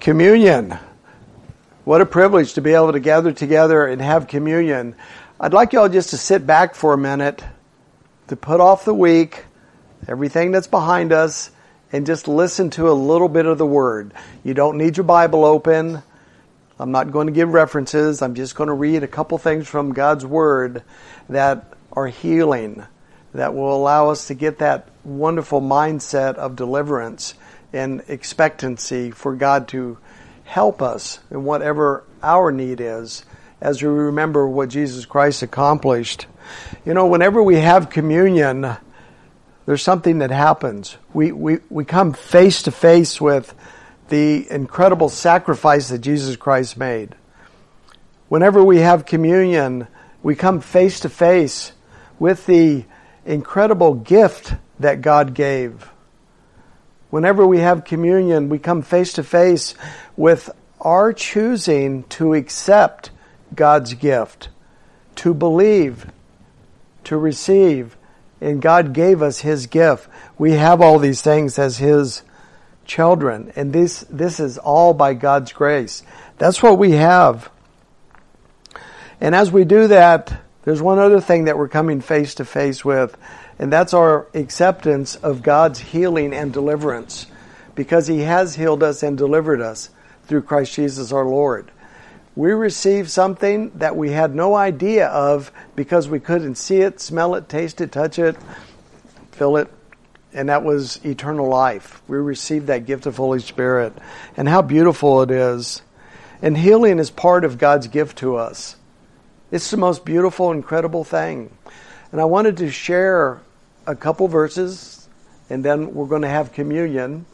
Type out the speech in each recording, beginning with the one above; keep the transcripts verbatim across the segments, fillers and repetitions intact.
Communion. What a privilege to be able to gather together and have communion. I'd like y'all just to sit back for a minute, to put off the week, everything that's behind us, and just listen to a little bit of the Word. You don't need your Bible open. I'm not going to give references. I'm just going to read a couple things from God's Word that are healing, that will allow us to get that wonderful mindset of deliverance and expectancy for God to help us in whatever our need is as we remember what Jesus Christ accomplished. You know, whenever we have communion, there's something that happens. We, we, we come face to face with the incredible sacrifice that Jesus Christ made. Whenever we have communion, we come face to face with the incredible gift that God gave. Whenever we have communion, we come face to face with our choosing to accept God's gift, to believe, to receive, and God gave us His gift. We have all these things as His children, and this this is all by God's grace. That's what we have. And as we do that, there's one other thing that we're coming face to face with, and that's our acceptance of God's healing and deliverance, because He has healed us and delivered us through Christ Jesus our Lord. We receive something that we had no idea of because we couldn't see it, smell it, taste it, touch it, feel it, and that was eternal life. We received that gift of Holy Spirit, and how beautiful it is. And healing is part of God's gift to us. It's the most beautiful, incredible thing. And I wanted to share a couple verses, and then we're going to have communion.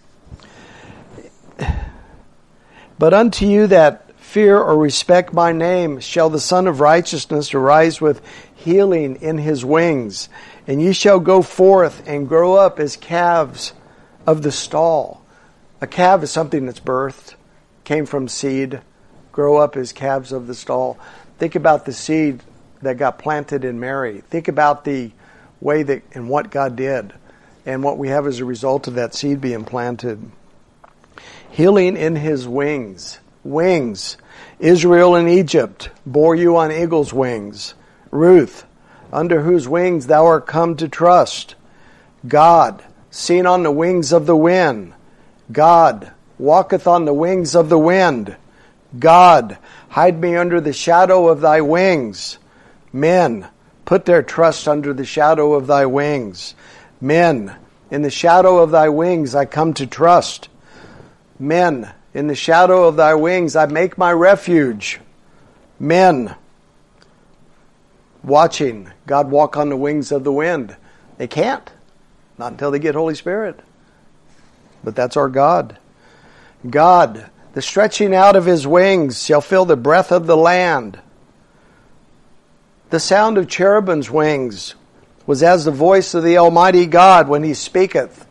But unto you that fear or respect my name shall the Son of Righteousness arise with healing in His wings. And ye shall go forth and grow up as calves of the stall. A calf is something that's birthed, came from seed, grow up as calves of the stall. Think about the seed that got planted in Mary. Think about the way that and what God did and what we have as a result of that seed being planted. Healing in His wings. Wings. Israel in Egypt bore you on eagle's wings. Ruth, under whose wings thou art come to trust. God, seen on the wings of the wind. God, walketh on the wings of the wind. God, hide me under the shadow of thy wings. Men, put their trust under the shadow of thy wings. Men, in the shadow of thy wings I come to trust. Men, in the shadow of thy wings I make my refuge. Men, watching God walk on the wings of the wind. They can't. Not until they get Holy Spirit. But that's our God. God, the stretching out of His wings shall fill the breadth of the land. The sound of cherubim's wings was as the voice of the Almighty God when He speaketh.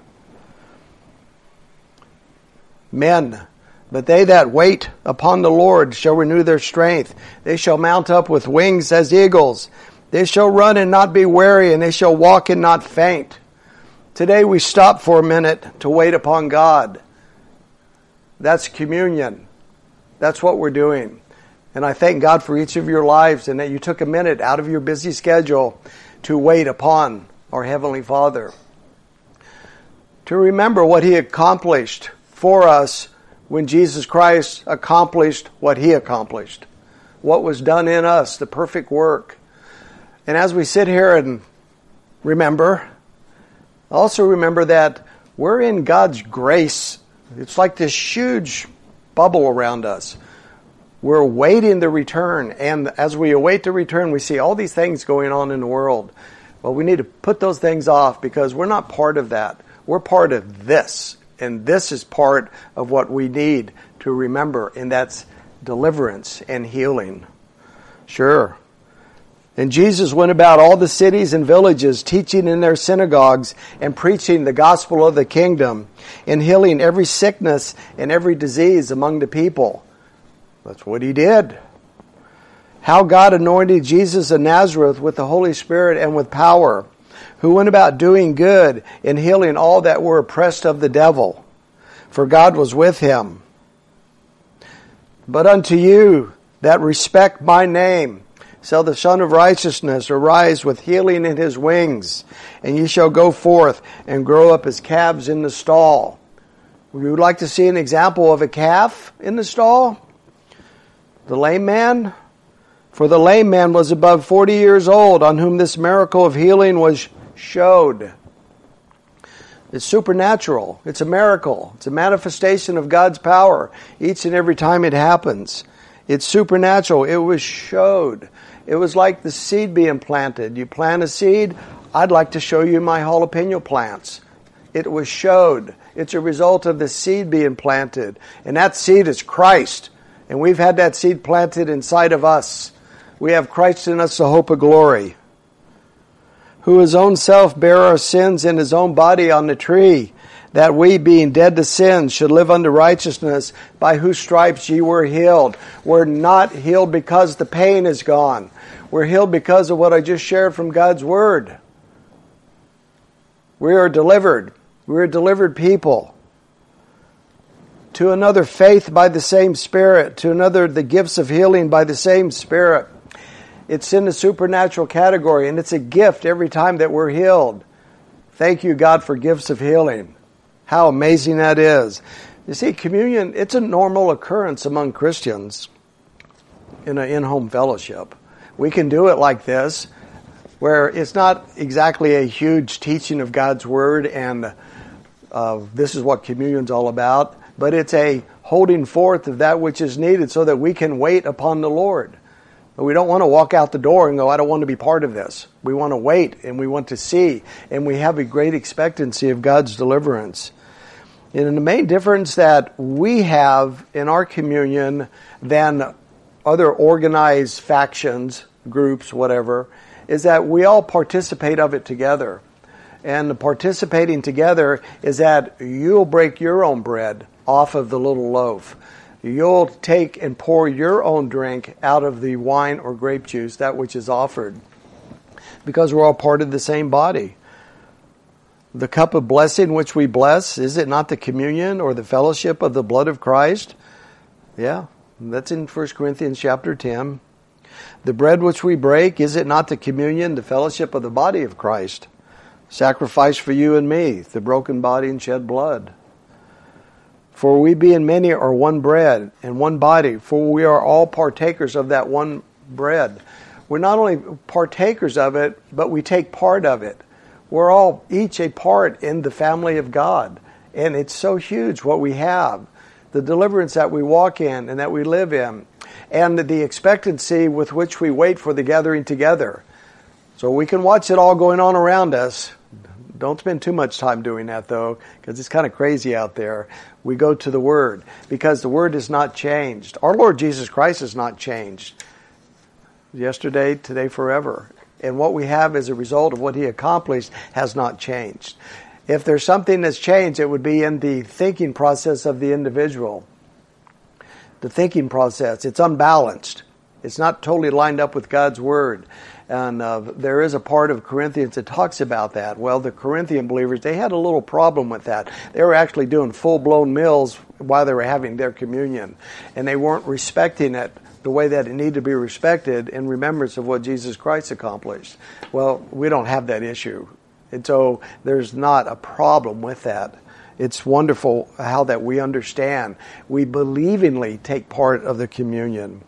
Men, but they that wait upon the Lord shall renew their strength. They shall mount up with wings as eagles. They shall run and not be weary, and they shall walk and not faint. Today we stop for a minute to wait upon God. That's communion. That's what we're doing. And I thank God for each of your lives and that you took a minute out of your busy schedule to wait upon our Heavenly Father. To remember what He accomplished for us when Jesus Christ accomplished what He accomplished. What was done in us, the perfect work. And as we sit here and remember, also remember that we're in God's grace. It's like this huge bubble around us. We're awaiting the return. And as we await the return, we see all these things going on in the world. Well, we need to put those things off because we're not part of that. We're part of this. And this is part of what we need to remember. And that's deliverance and healing. Sure. And Jesus went about all the cities and villages, teaching in their synagogues and preaching the gospel of the kingdom and healing every sickness and every disease among the people. That's what He did. How God anointed Jesus of Nazareth with the Holy Spirit and with power, who went about doing good and healing all that were oppressed of the devil, for God was with Him. But unto you that respect my name shall the Son of Righteousness arise with healing in his wings, and ye shall go forth and grow up as calves in the stall. Would you like to see an example of a calf in the stall? The lame man? For the lame man was above forty years old, on whom this miracle of healing was showed. It's supernatural. It's a miracle. It's a manifestation of God's power each and every time it happens. It's supernatural. It was showed. It was like the seed being planted. You plant a seed, I'd like to show you my jalapeno plants. It was showed. It's a result of the seed being planted. And that seed is Christ. And we've had that seed planted inside of us. We have Christ in us, the hope of glory, who his own self bare our sins in his own body on the tree, that we, being dead to sins, should live unto righteousness, by whose stripes ye were healed. We're not healed because the pain is gone. We're healed because of what I just shared from God's Word. We are delivered. We are delivered people. To another, faith by the same Spirit. To another, the gifts of healing by the same Spirit. It's in the supernatural category, and it's a gift every time that we're healed. Thank you, God, for gifts of healing. How amazing that is. You see, communion, it's a normal occurrence among Christians in an in-home fellowship. We can do it like this, where it's not exactly a huge teaching of God's Word and uh, this is what communion's all about, but it's a holding forth of that which is needed so that we can wait upon the Lord. But we don't want to walk out the door and go, I don't want to be part of this. We want to wait and we want to see, and we have a great expectancy of God's deliverance. And the main difference that we have in our communion than other organized factions, groups, whatever, is that we all participate of it together. And the participating together is that you'll break your own bread off of the little loaf. You'll take and pour your own drink out of the wine or grape juice, that which is offered, because we're all part of the same body. The cup of blessing which we bless, is it not the communion or the fellowship of the blood of Christ? Yeah, that's in First Corinthians chapter ten. The bread which we break, is it not the communion, the fellowship of the body of Christ? Sacrifice for you and me, the broken body and shed blood. For we being many are one bread and one body, for we are all partakers of that one bread. We're not only partakers of it, but we take part of it. We're all each a part in the family of God. And it's so huge what we have. The deliverance that we walk in and that we live in. And the expectancy with which we wait for the gathering together. So we can watch it all going on around us. Don't spend too much time doing that, though, because it's kind of crazy out there. We go to the Word, because the Word is not changed. Our Lord Jesus Christ is not changed. Yesterday, today, forever. And what we have as a result of what He accomplished has not changed. If there's something that's changed, it would be in the thinking process of the individual. The thinking process. It's unbalanced. It's not totally lined up with God's Word. And uh, there is a part of Corinthians that talks about that. Well, the Corinthian believers, they had a little problem with that. They were actually doing full-blown meals while they were having their communion. And they weren't respecting it the way that it needed to be respected in remembrance of what Jesus Christ accomplished. Well, we don't have that issue. And so there's not a problem with that. It's wonderful how that we understand. We believingly take part of the communion.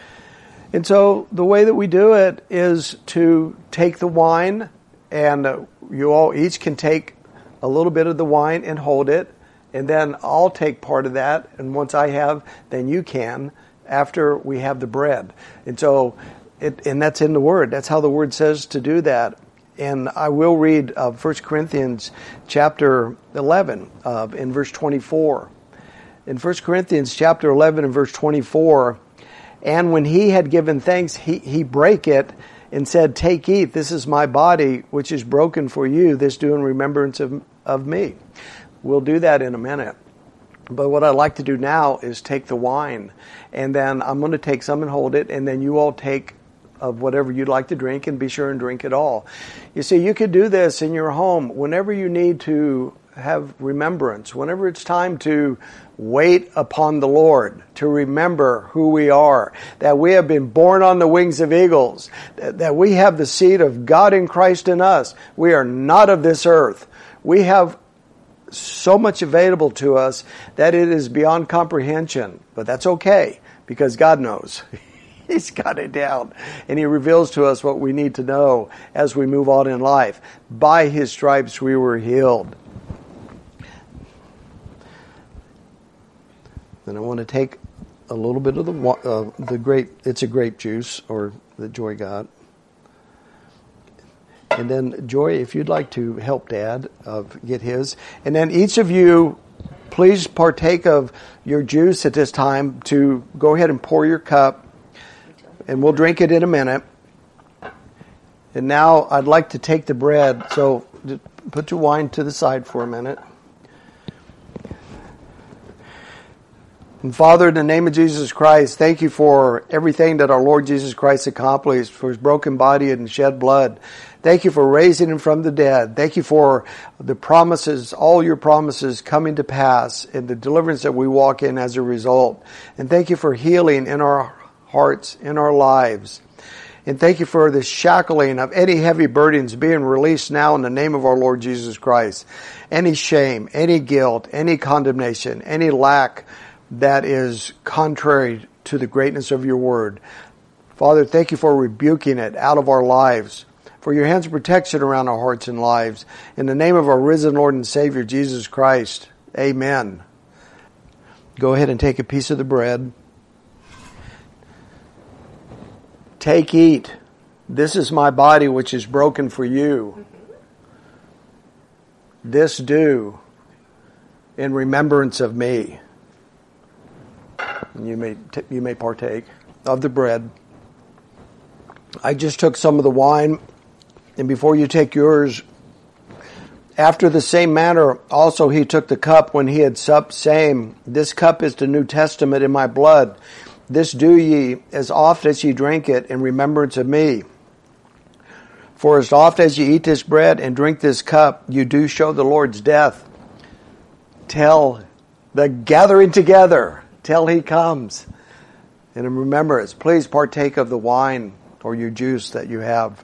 And so the way that we do it is to take the wine, and you all each can take a little bit of the wine and hold it, and then I'll take part of that, and once I have, then you can, after we have the bread. And so, it, and that's in the Word. That's how the Word says to do that. And I will read uh, First Corinthians chapter eleven uh, in verse twenty-four. In First Corinthians chapter eleven and verse twenty-four, and when he had given thanks, he, he brake it and said, Take, eat, this is my body, which is broken for you. This do in remembrance of, of me. We'll do that in a minute. But what I'd like to do now is take the wine, and then I'm going to take some and hold it, and then you all take of whatever you'd like to drink, and be sure and drink it all. You see, you could do this in your home whenever you need to have remembrance, whenever it's time to wait upon the Lord, to remember who we are, that we have been born on the wings of eagles, that, that we have the seed of God in Christ in us. We are not of this earth. We have so much available to us that it is beyond comprehension. But that's okay, because God knows. He's got it down. And He reveals to us what we need to know as we move on in life. By His stripes we were healed. Then I want to take a little bit of the uh, the grape. It's a grape juice, or that Joy got. And then, Joy, if you'd like to help Dad uh, get his. And then each of you, please partake of your juice at this time to go ahead and pour your cup. And we'll drink it in a minute. And now I'd like to take the bread. So put your wine to the side for a minute. And Father, in the name of Jesus Christ, thank you for everything that our Lord Jesus Christ accomplished, for His broken body and shed blood. Thank you for raising Him from the dead. Thank you for the promises, all your promises coming to pass, and the deliverance that we walk in as a result. And thank you for healing in our hearts, in our lives. And thank you for the shackling of any heavy burdens being released now in the name of our Lord Jesus Christ. Any shame, any guilt, any condemnation, any lack that is contrary to the greatness of your word. Father, thank you for rebuking it out of our lives, for your hands of protection around our hearts and lives. In the name of our risen Lord and Savior, Jesus Christ, amen. Go ahead and take a piece of the bread. Take, eat. This is my body which is broken for you. This do in remembrance of me. And you may t- you may partake of the bread. I just took some of the wine, and before you take yours, after the same manner also He took the cup when He had supped, saying, This cup is the New Testament in my blood. This do ye as oft as ye drink it in remembrance of me. For as oft as ye eat this bread and drink this cup, you do show the Lord's death till the gathering together, till He comes. And in remembrance, please partake of the wine or your juice that you have.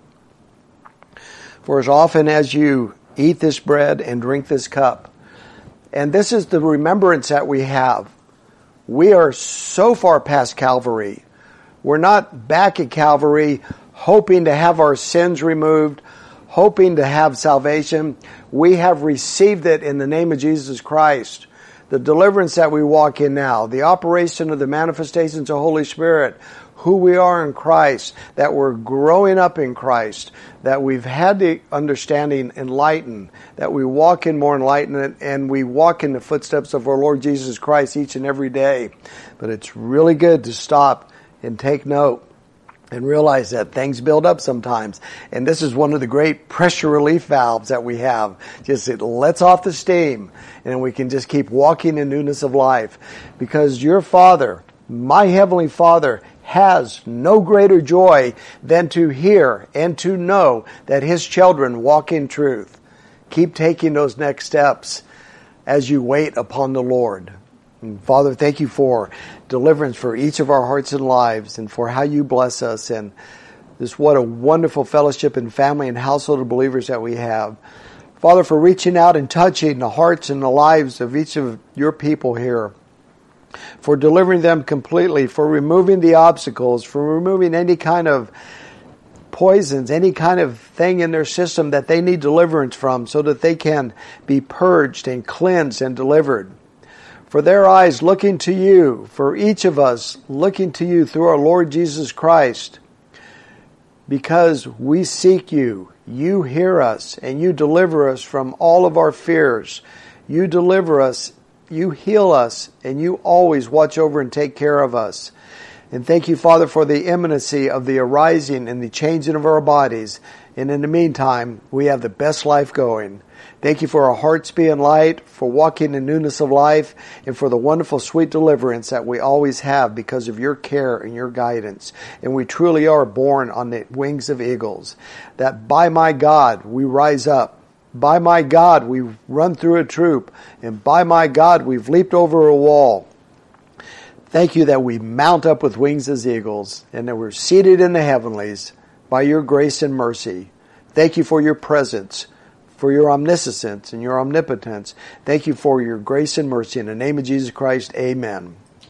For as often as you eat this bread and drink this cup, and this is the remembrance that we have. We are so far past Calvary. We're not back at Calvary hoping to have our sins removed, hoping to have salvation. We have received it in the name of Jesus Christ. The deliverance that we walk in now, the operation of the manifestations of Holy Spirit, who we are in Christ, that we're growing up in Christ, that we've had the understanding enlightened, that we walk in more enlightenment, and we walk in the footsteps of our Lord Jesus Christ each and every day. But it's really good to stop and take note and realize that things build up sometimes. And this is one of the great pressure relief valves that we have. Just it lets off the steam, and we can just keep walking in newness of life. Because your Father, my Heavenly Father, has no greater joy than to hear and to know that His children walk in truth. Keep taking those next steps as you wait upon the Lord. And Father, thank you for deliverance for each of our hearts and lives, and for how you bless us, and this what a wonderful fellowship and family and household of believers that we have. Father, for reaching out and touching the hearts and the lives of each of your people here, for delivering them completely, for removing the obstacles, for removing any kind of poisons, any kind of thing in their system that they need deliverance from, so that they can be purged and cleansed and delivered. For their eyes looking to you, for each of us looking to you through our Lord Jesus Christ, because we seek you, you hear us, and you deliver us from all of our fears. You deliver us, you heal us, and you always watch over and take care of us. And thank you, Father, for the imminency of the arising and the changing of our bodies. And in the meantime, we have the best life going. Thank you for our hearts being light, for walking in newness of life, and for the wonderful sweet deliverance that we always have because of your care and your guidance. And we truly are born on the wings of eagles. That by my God, we rise up. By my God, we've run through a troop. And by my God, we've leaped over a wall. Thank you that we mount up with wings as eagles and that we're seated in the heavenlies by your grace and mercy. Thank you for your presence, for your omniscience and your omnipotence. Thank you for your grace and mercy. In the name of Jesus Christ, amen.